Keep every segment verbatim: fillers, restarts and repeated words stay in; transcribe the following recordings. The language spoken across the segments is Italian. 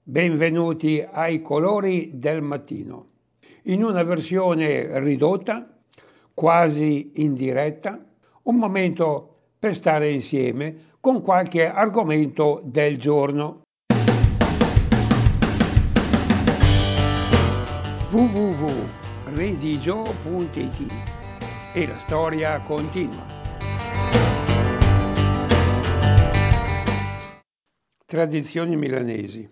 Benvenuti ai Colori del Mattino. In una versione ridotta, quasi in diretta, un momento per stare insieme con qualche argomento del giorno. w w w punto redigio punto i t e la storia continua. Tradizioni milanesi.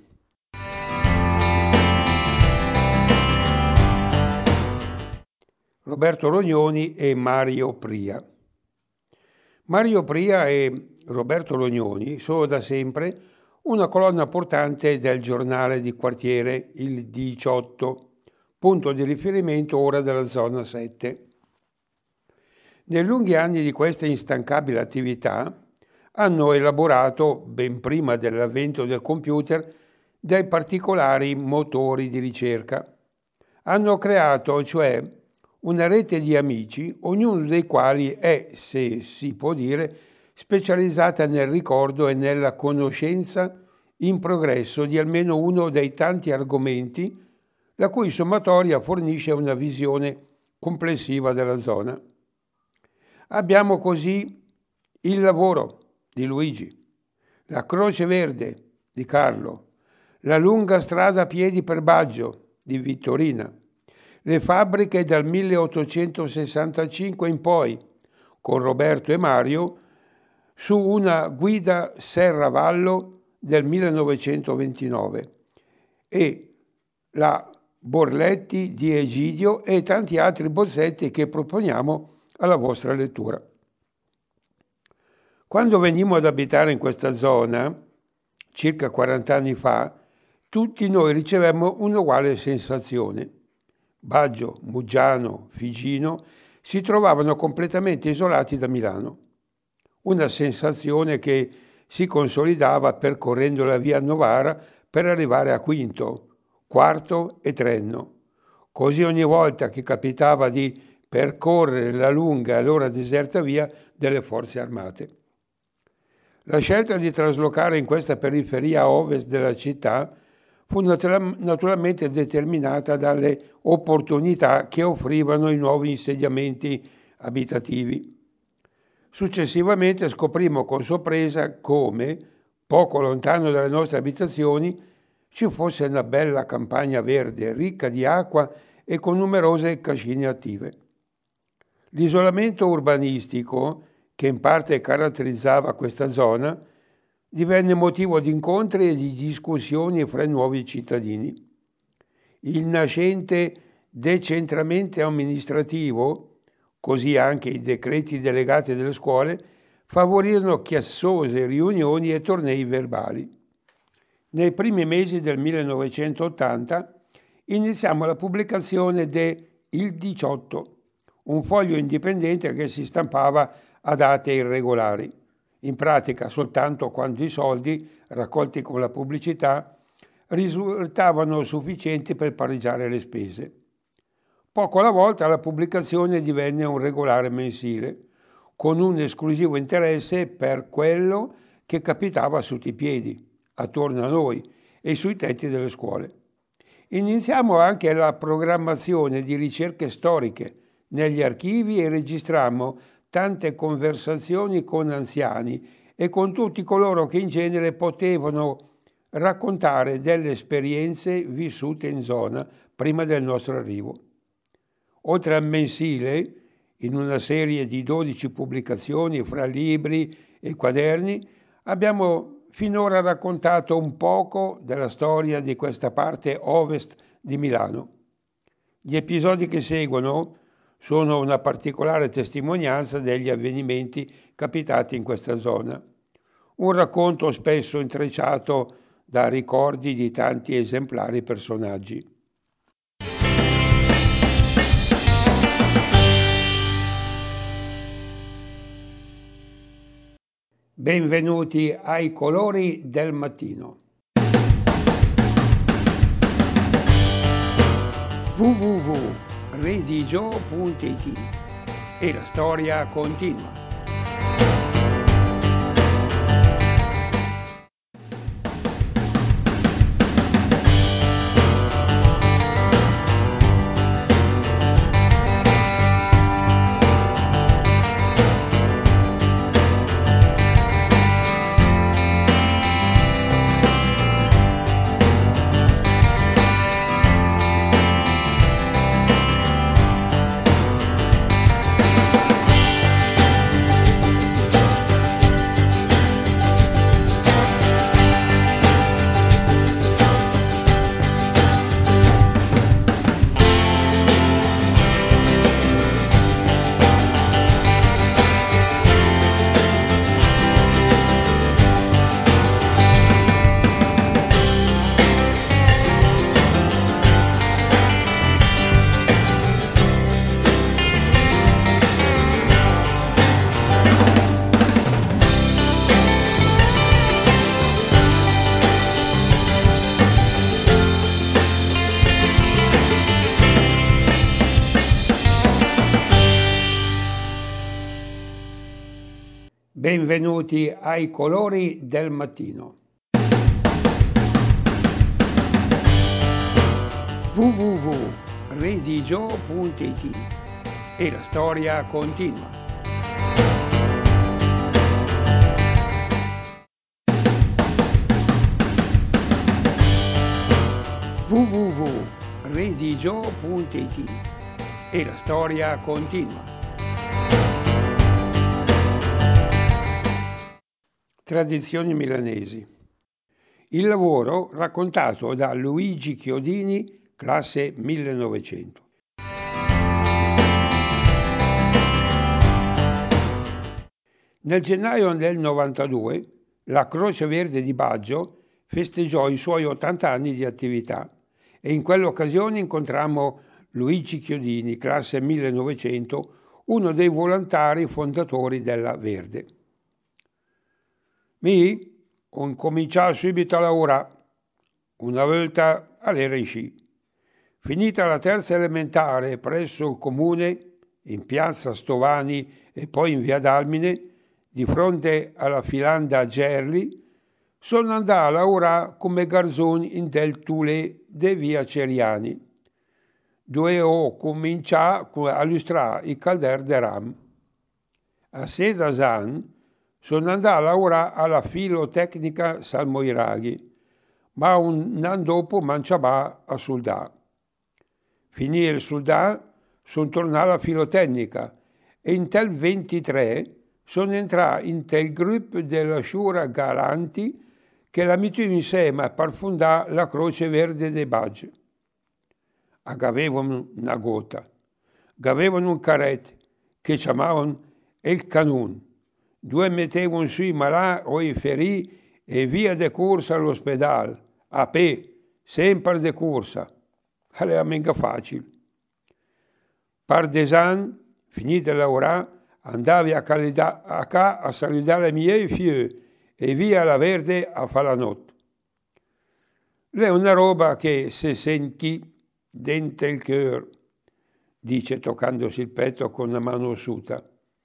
Roberto Rognoni e Mario Pria. Mario Pria e Roberto Rognoni sono da sempre una colonna portante del giornale di quartiere Il diciotto, punto di riferimento ora della zona sette. Nei lunghi anni di questa instancabile attività hanno elaborato, ben prima dell'avvento del computer, dei particolari motori di ricerca. Hanno creato, cioè, una rete di amici, ognuno dei quali è, se si può dire, specializzata nel ricordo e nella conoscenza in progresso di almeno uno dei tanti argomenti la cui sommatoria fornisce una visione complessiva della zona. Abbiamo così il lavoro di Luigi, la Croce Verde di Carlo, la lunga strada a piedi per Baggio di Vittorina, le fabbriche dal milleottocentosessantacinque in poi, con Roberto e Mario, su una guida Serravallo del millenovecentoventinove, e la Borletti di Egidio e tanti altri bozzetti che proponiamo alla vostra lettura. Quando venimmo ad abitare in questa zona, circa quaranta anni fa, tutti noi ricevemmo un'uguale sensazione. Baggio, Muggiano, Figino si trovavano completamente isolati da Milano. Una sensazione che si consolidava percorrendo la via Novara per arrivare a Quinto, Quarto e Trenno. Così ogni volta che capitava di percorrere la lunga e allora deserta via delle forze armate. La scelta di traslocare in questa periferia a ovest della città fu naturalmente determinata dalle opportunità che offrivano i nuovi insediamenti abitativi. Successivamente scoprimmo con sorpresa come, poco lontano dalle nostre abitazioni, ci fosse una bella campagna verde, ricca di acqua e con numerose cascine attive. L'isolamento urbanistico, che in parte caratterizzava questa zona, divenne motivo di incontri e di discussioni fra i nuovi cittadini. Il nascente decentramento amministrativo, così anche i decreti delegati delle scuole, favorirono chiassose riunioni e tornei verbali. Nei primi mesi del millenovecentottanta iniziamo la pubblicazione de Il diciotto, un foglio indipendente che si stampava a date irregolari, in pratica soltanto quando i soldi, raccolti con la pubblicità, risultavano sufficienti per pareggiare le spese. Poco alla volta la pubblicazione divenne un regolare mensile, con un esclusivo interesse per quello che capitava sotto i piedi, attorno a noi e sui tetti delle scuole. Iniziamo anche la programmazione di ricerche storiche negli archivi e registrammo tante conversazioni con anziani e con tutti coloro che in genere potevano raccontare delle esperienze vissute in zona prima del nostro arrivo. Oltre al mensile, in una serie di dodici pubblicazioni fra libri e quaderni, abbiamo finora raccontato un poco della storia di questa parte ovest di Milano. Gli episodi che seguono sono una particolare testimonianza degli avvenimenti capitati in questa zona. Un racconto spesso intrecciato da ricordi di tanti esemplari personaggi. Benvenuti ai Colori del Mattino. w w w punto redigio punto i t e la storia continua. Benvenuti ai colori del mattino. w w w punto redigio punto i t e la storia continua. w w w punto redigio punto i t e la storia continua. Tradizioni milanesi. Il lavoro raccontato da Luigi Chiodini, classe millenovecento. Nel gennaio del novantadue la Croce Verde di Baggio festeggiò i suoi ottanta anni di attività e in quell'occasione incontrammo Luigi Chiodini, classe millenovecento, uno dei volontari fondatori della Verde. Mi ho incominciato subito a lavorare, una volta all'era in sci. Finita la terza elementare presso il comune, in piazza Stovani e poi in via Dalmine, di fronte alla Filanda Gerli, sono andato a lavorare come garzone in del Tule de via Ceriani, dove ho cominciato a illustrare i calder de ram. A Sedasan sono andato a lavorare alla Filotecnica Salmoiraghi, ma un anno dopo manciava a soldà. Finire il soldà, sono tornato alla Filotecnica e in tel ventitré sono entrato in tel gruppo della Sciura Galanti che la mettevo insieme per fondare la Croce Verde dei Baggi. Avevano una gota, avevano un carretto che chiamavano il canon, due mettevano sui malati o i feriti e via de corsa all'ospedale, a pe, sempre de corsa. Era mica facile. Pardesan, finito di lavorare, andavi a, calida, a ca a salutare i miei figli e via alla Verde a fare la notte. È una roba che si senti dentro il cuore, dice toccandosi il petto con una mano ossuta.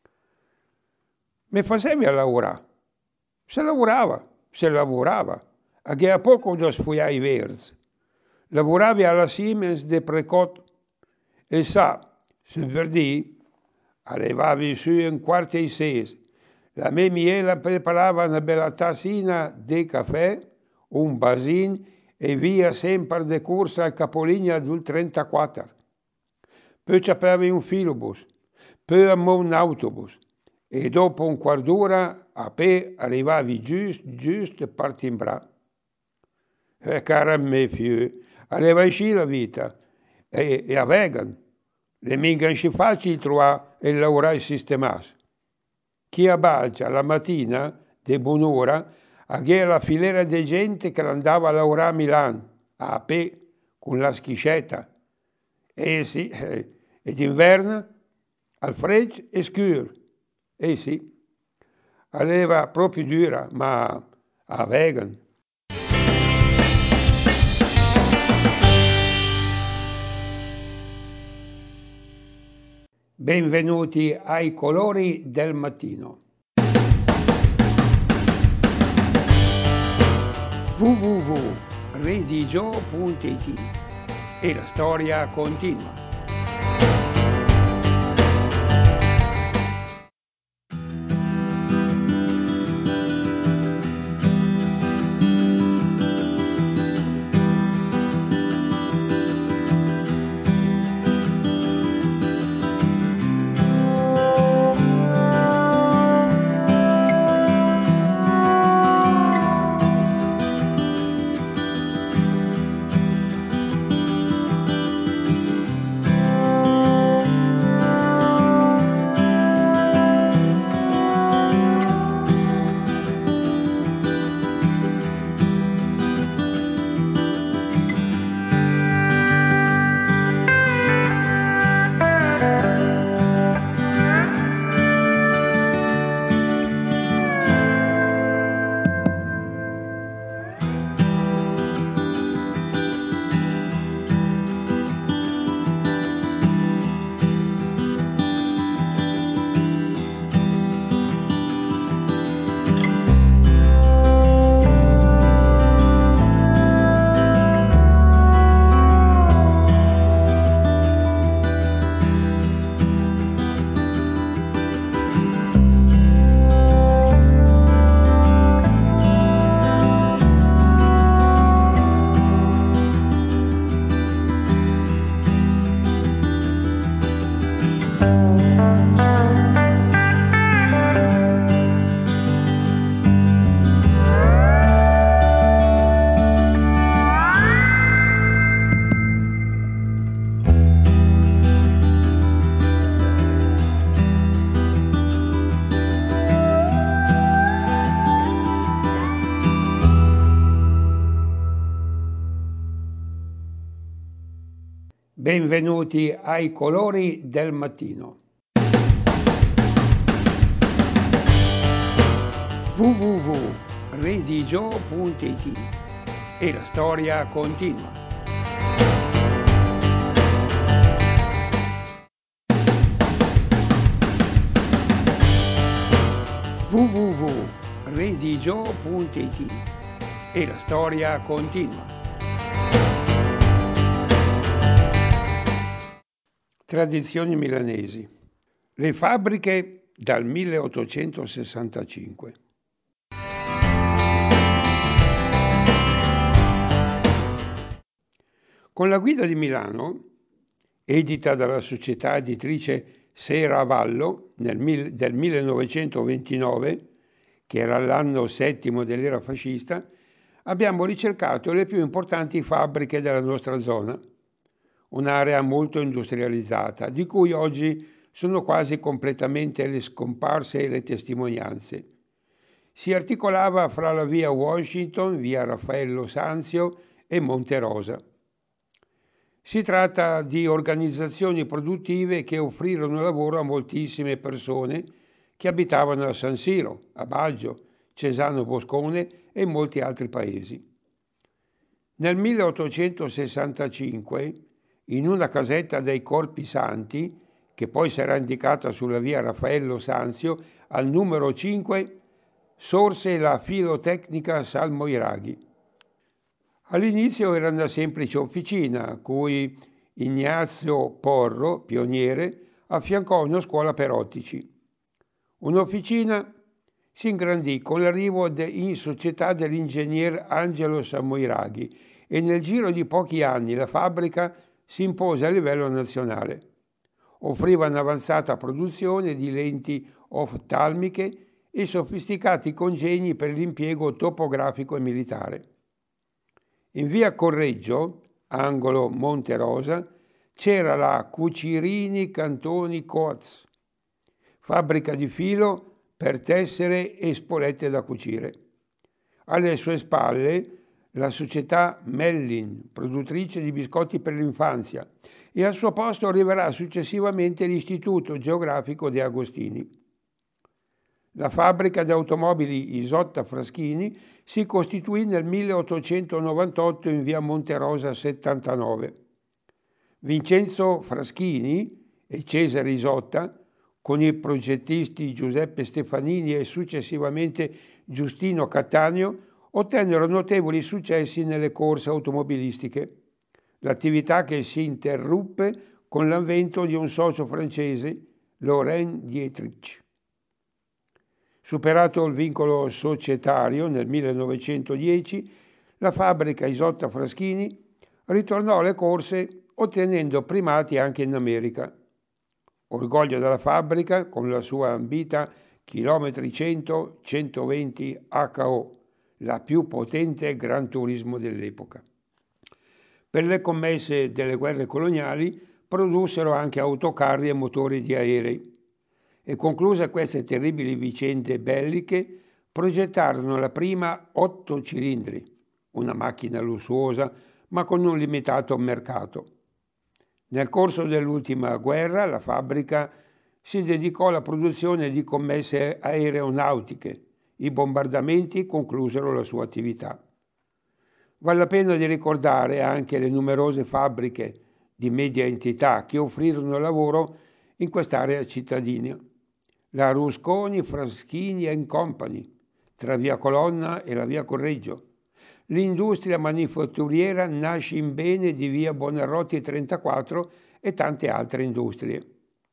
Mi facevi a lavorare. Se lavorava, se lavorava, a che a poco da sfogliare i verzi. Lavoravi alla Siemens de Precot e sa, se verdì, arrivavi su un quarto e sei. La mia miela preparava una bella tassina di caffè, un basin e via sempre de corsa al capolinea del trentaquattro. Poi c'avevi un filobus, poi un autobus e dopo un quarto d'ora a pe arrivavi giusto, giusto per timbrare. Eh, cara me figlio, arriva sci la vita e, e a vegan. Le mica si facili trovare e lavorare sistemato. Chi abbaggia la mattina, di buon'ora, a che la filera di gente che andava a lavorare a Milano, a pe, con la schiscetta. E sì, eh, e d'inverno, al freddo e scuro. E sì, aveva proprio dura, ma a vegan. Benvenuti ai colori del mattino. w w w punto redigio punto i t e la storia continua. Benvenuti ai colori del mattino. w w w punto redigio punto i t e la storia continua. w w w punto redigio punto i t e la storia continua. Tradizioni milanesi. Le fabbriche dal milleottocentosessantacinque. Con la guida di Milano, edita dalla società editrice Serravalle nel mil, del millenovecentoventinove, che era l'anno settimo dell'era fascista, abbiamo ricercato le più importanti fabbriche della nostra zona, un'area molto industrializzata, di cui oggi sono quasi completamente le scomparse e le testimonianze. Si articolava fra la via Washington, via Raffaello Sanzio e Monte Rosa. Si tratta di organizzazioni produttive che offrirono lavoro a moltissime persone che abitavano a San Siro, a Baggio, Cesano Boscone e in molti altri paesi. Nel milleottocentosessantacinque, in una casetta dei Corpi Santi, che poi sarà indicata sulla via Raffaello Sanzio, al numero cinque, sorse la Filotecnica Salmoiraghi. All'inizio era una semplice officina a cui Ignazio Porro, pioniere, affiancò una scuola per ottici. Un'officina si ingrandì con l'arrivo de, in società dell'ingegner Angelo Salmoiraghi e nel giro di pochi anni la fabbrica si impose a livello nazionale. Offriva un'avanzata produzione di lenti oftalmiche e sofisticati congegni per l'impiego topografico e militare. In via Correggio, angolo Monte Rosa, c'era la Cucirini Cantoni Coats, fabbrica di filo per tessere e spolette da cucire. Alle sue spalle la società Mellin, produttrice di biscotti per l'infanzia, e al suo posto arriverà successivamente l'Istituto Geografico De Agostini. La fabbrica di automobili Isotta Fraschini si costituì nel milleottocentonovantotto in via Monterosa settantanove. Vincenzo Fraschini e Cesare Isotta, con i progettisti Giuseppe Stefanini e successivamente Giustino Cattaneo, ottennero notevoli successi nelle corse automobilistiche, l'attività che si interruppe con l'avvento di un socio francese, Laurent Dietrich. Superato il vincolo societario nel millenovecentodieci, la fabbrica Isotta Fraschini ritornò alle corse ottenendo primati anche in America. Orgoglio della fabbrica con la sua ambita chilometri cento centoventi H O, la più potente Gran Turismo dell'epoca. Per le commesse delle guerre coloniali produssero anche autocarri e motori di aerei e concluse queste terribili vicende belliche progettarono la prima otto cilindri, una macchina lussuosa ma con un limitato mercato. Nel corso dell'ultima guerra la fabbrica si dedicò alla produzione di commesse aeronautiche. I bombardamenti conclusero la sua attività. Vale la pena di ricordare anche le numerose fabbriche di media entità che offrirono lavoro in quest'area cittadina. La Rusconi, Fraschini and Company, tra via Colonna e la via Correggio. L'industria manifatturiera Nascimbene di via Buonarroti trentaquattro e tante altre industrie.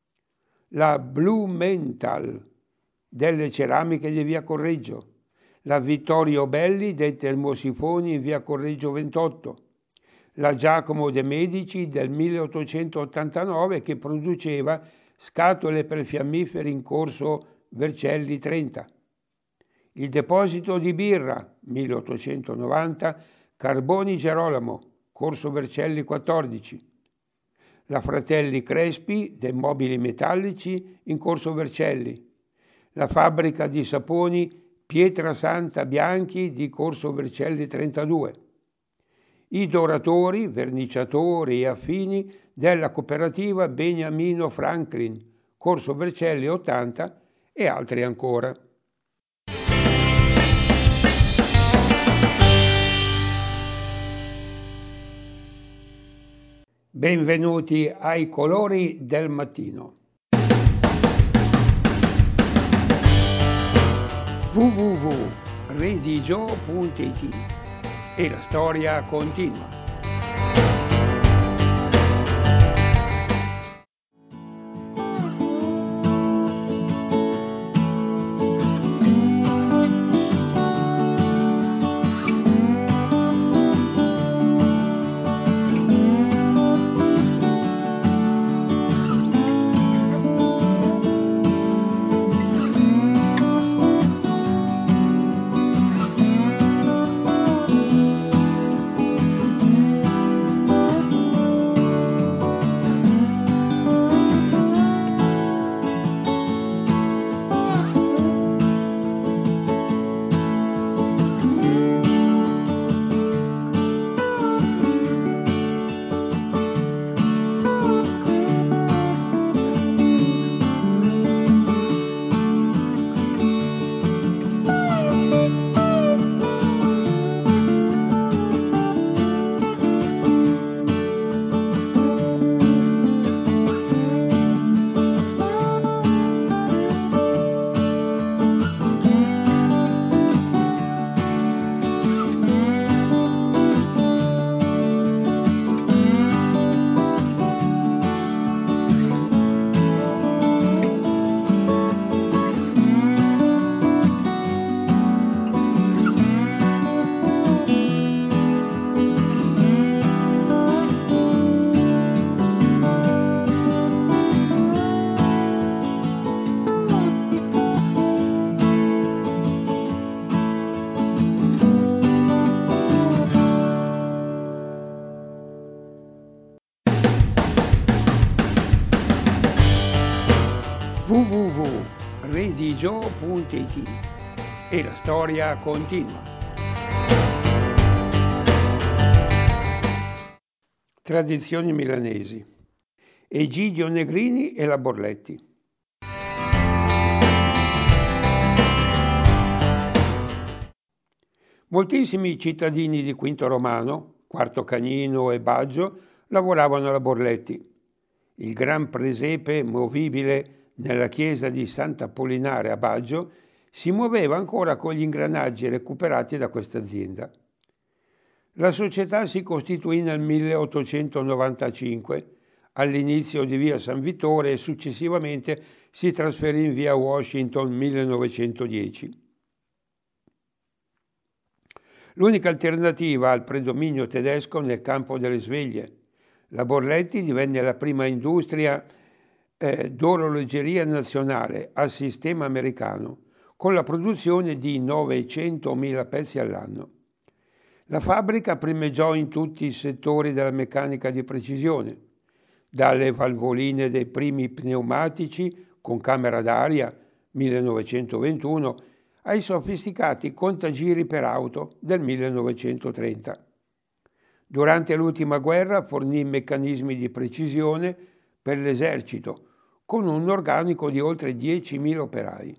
La Blumenthal delle ceramiche di via Correggio. La Vittorio Belli dei termosifoni in via Correggio ventotto. La Giacomo de' Medici del milleottocentottantanove che produceva scatole per fiammiferi in corso Vercelli trenta. Il deposito di birra, milleottocentonovanta, Carboni Gerolamo, corso Vercelli quattordici. La Fratelli Crespi, dei mobili metallici, in corso Vercelli. La fabbrica di saponi Pietrasanta Bianchi di corso Vercelli trentadue. i doratori, verniciatori e affini della cooperativa Beniamino Franklin, Corso Vercelli ottanta e altri ancora. Benvenuti ai colori del mattino. w w w punto redigio punto i t e la storia continua. w w w punto redigio punto i t e la storia continua. Tradizioni milanesi. Egidio Negrini e la Borletti. Moltissimi cittadini di Quinto Romano, Quarto Canino e Baggio lavoravano alla Borletti. Il gran presepe movibile nella chiesa di Sant'Apollinare a Baggio si muoveva ancora con gli ingranaggi recuperati da questa azienda. La società si costituì nel milleottocentonovantacinque, all'inizio di via San Vittore, e successivamente si trasferì in via Washington millenovecentodieci. L'unica alternativa al predominio tedesco nel campo delle sveglie. La Borletti divenne la prima industria eh, d'orologeria nazionale a sistema americano, con la produzione di novecentomila pezzi all'anno. La fabbrica primeggiò in tutti i settori della meccanica di precisione, dalle valvoline dei primi pneumatici con camera d'aria millenovecentoventuno ai sofisticati contagiri per auto del millenovecentotrenta. Durante l'ultima guerra fornì meccanismi di precisione per l'esercito, con un organico di oltre diecimila operai.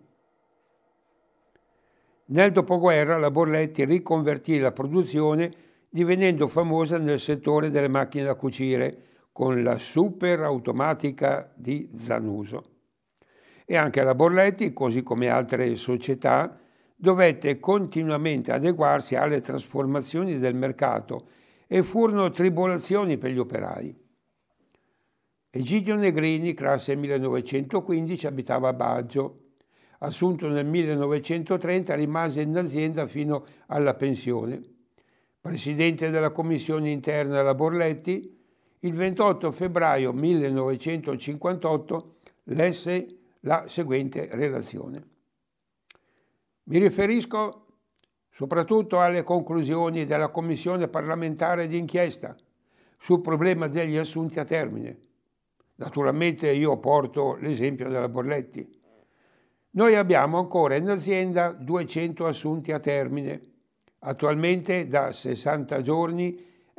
Nel dopoguerra la Borletti riconvertì la produzione divenendo famosa nel settore delle macchine da cucire con la super automatica di Zanuso. E anche la Borletti, così come altre società, dovette continuamente adeguarsi alle trasformazioni del mercato e furono tribolazioni per gli operai. Egidio Negrini, classe millenovecentoquindici, abitava a Baggio. Assunto nel millenovecentotrenta, rimase in azienda fino alla pensione. Presidente della commissione interna alla Borletti, il ventotto febbraio millenovecentocinquantotto lesse la seguente relazione. Mi riferisco soprattutto alle conclusioni della commissione parlamentare di inchiesta sul problema degli assunti a termine. Naturalmente io porto l'esempio della Borletti. Noi abbiamo ancora in azienda duecento assunti a termine. Attualmente da sessanta giorni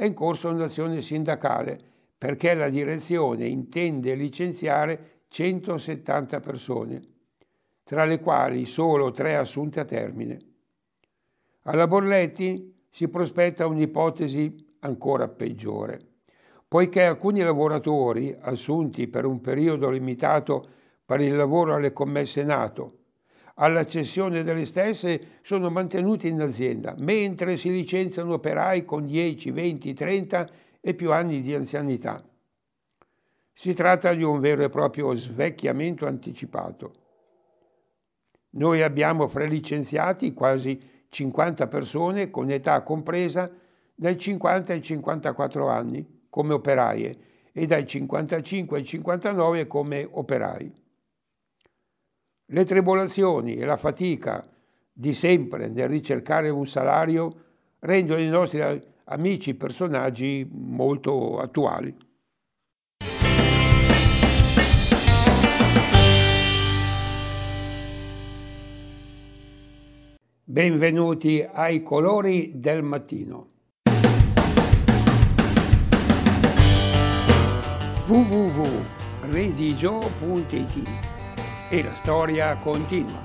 è in corso un'azione sindacale perché la direzione intende licenziare centosettanta persone, tra le quali solo tre assunte a termine. Alla Borletti si prospetta un'ipotesi ancora peggiore, poiché alcuni lavoratori assunti per un periodo limitato per il lavoro alle commesse NATO, alla cessione delle stesse sono mantenuti in azienda, mentre si licenziano operai con dieci, venti, trenta e più anni di anzianità. Si tratta di un vero e proprio svecchiamento anticipato. Noi abbiamo fra i licenziati quasi cinquanta persone con età compresa dai cinquanta ai cinquantaquattro anni come operaie e dai cinquantacinque ai cinquantanove come operai. Le tribolazioni e la fatica di sempre nel ricercare un salario rendono i nostri amici personaggi molto attuali. Benvenuti ai colori del mattino. w w w punto redigio punto i t e la storia continua.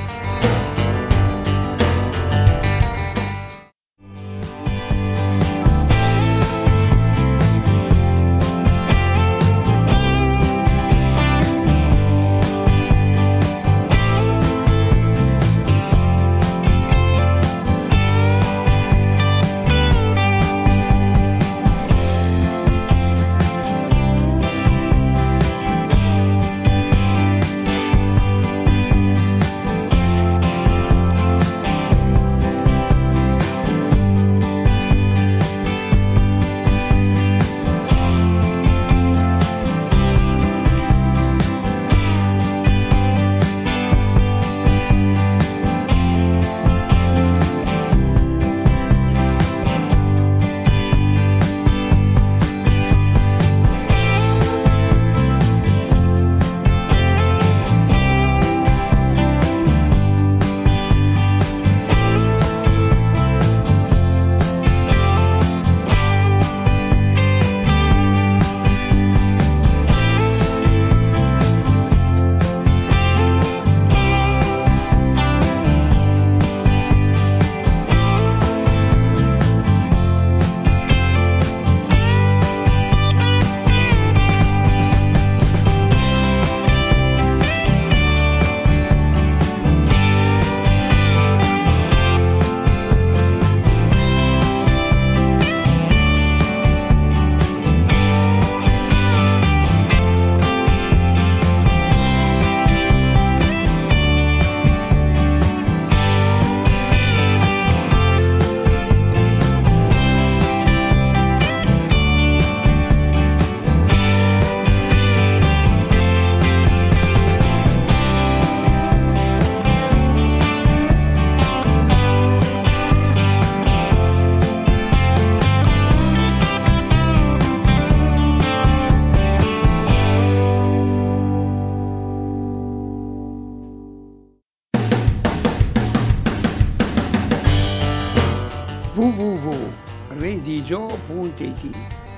w w w punto redigio punto i t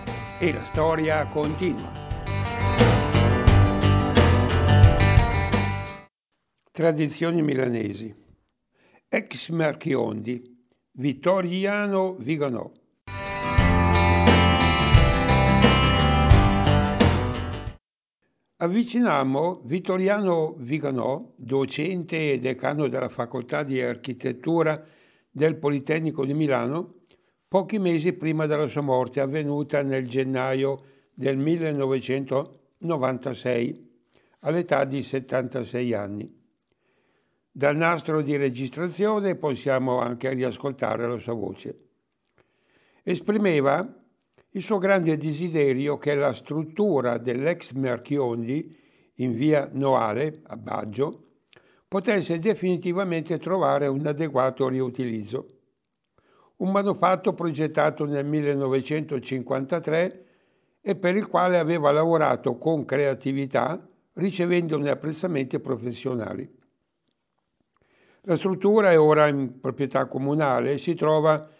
e la storia continua. Tradizioni milanesi. Ex Marchiondi, Vittoriano Viganò. Avvicinammo Vittoriano Viganò, docente e decano della Facoltà di Architettura del Politecnico di Milano, pochi mesi prima della sua morte, avvenuta nel gennaio del millenovecentonovantasei, all'età di settantasei anni. Dal nastro di registrazione possiamo anche riascoltare la sua voce. Esprimeva il suo grande desiderio che la struttura dell'ex Marchiondi in via Noale, a Baggio, potesse definitivamente trovare un adeguato riutilizzo. Un manufatto progettato nel millenovecentocinquantatré e per il quale aveva lavorato con creatività, ricevendone apprezzamenti professionali. La struttura è ora in proprietà comunale e si trova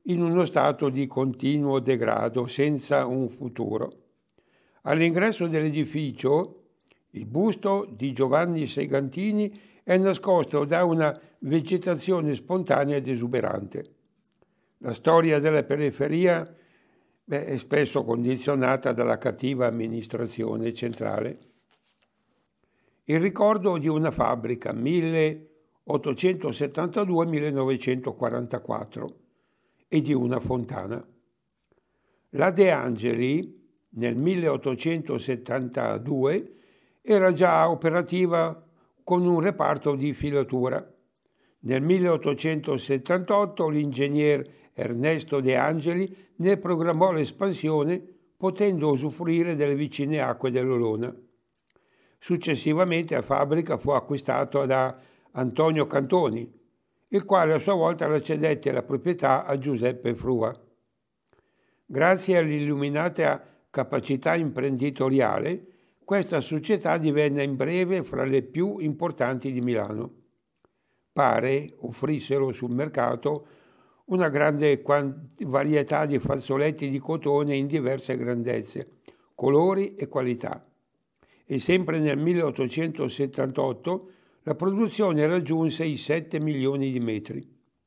in uno stato di continuo degrado, senza un futuro. All'ingresso dell'edificio, il busto di Giovanni Segantini è nascosto da una vegetazione spontanea ed esuberante. La storia della periferia beh, è spesso condizionata dalla cattiva amministrazione centrale. Il ricordo di una fabbrica milleottocentosettantadue millenovecentoquarantaquattro e di una fontana. La De Angeli nel milleottocentosettantadue era già operativa con un reparto di filatura. Nel milleottocentosettantotto l'ingegner Ernesto De Angeli ne programmò l'espansione, potendo usufruire delle vicine acque dell'Olona. Successivamente la fabbrica fu acquistata da Antonio Cantoni, il quale a sua volta la cedette la proprietà a Giuseppe Frua. Grazie all'illuminata capacità imprenditoriale, questa società divenne in breve fra le più importanti di Milano. Pare offrissero sul mercato una grande varietà di fazzoletti di cotone in diverse grandezze, colori e qualità. E sempre nel milleottocentosettantotto la produzione raggiunse i sette milioni di metri.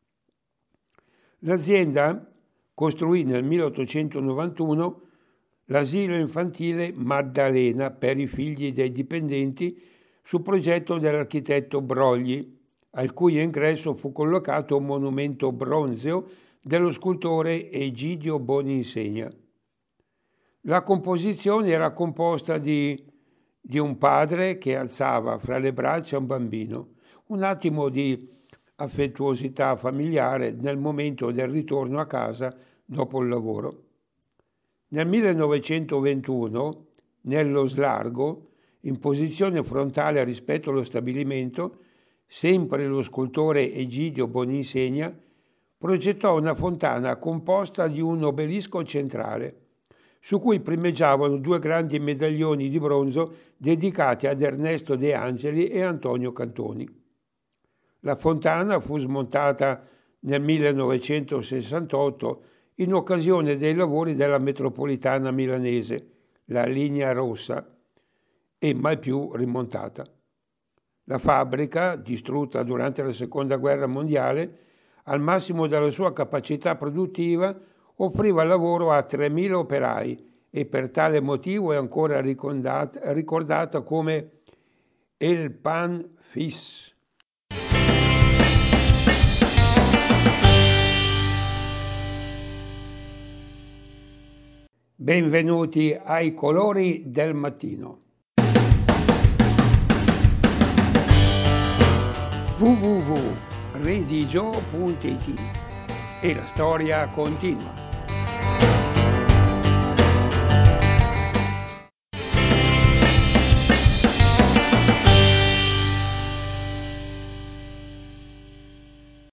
L'azienda costruì nel milleottocentonovantuno l'asilo infantile Maddalena per i figli dei dipendenti su progetto dell'architetto Brogli, al cui ingresso fu collocato un monumento bronzeo dello scultore Egidio Boninsegna. La composizione era composta di, di un padre che alzava fra le braccia un bambino, un attimo di affettuosità familiare nel momento del ritorno a casa dopo il lavoro. Nel millenovecentoventuno, nello slargo, in posizione frontale rispetto allo stabilimento, sempre lo scultore Egidio Boninsegna progettò una fontana composta di un obelisco centrale, su cui primeggiavano due grandi medaglioni di bronzo dedicati ad Ernesto De Angeli e Antonio Cantoni. La fontana fu smontata nel millenovecentosessantotto in occasione dei lavori della metropolitana milanese, la Linea Rossa, e mai più rimontata. La fabbrica, distrutta durante la Seconda Guerra Mondiale, al massimo della sua capacità produttiva, offriva lavoro a tremila operai e per tale motivo è ancora ricordata, ricordata come El Pan Fis. Benvenuti ai colori del mattino. w w w punto redigio punto i t e la storia continua.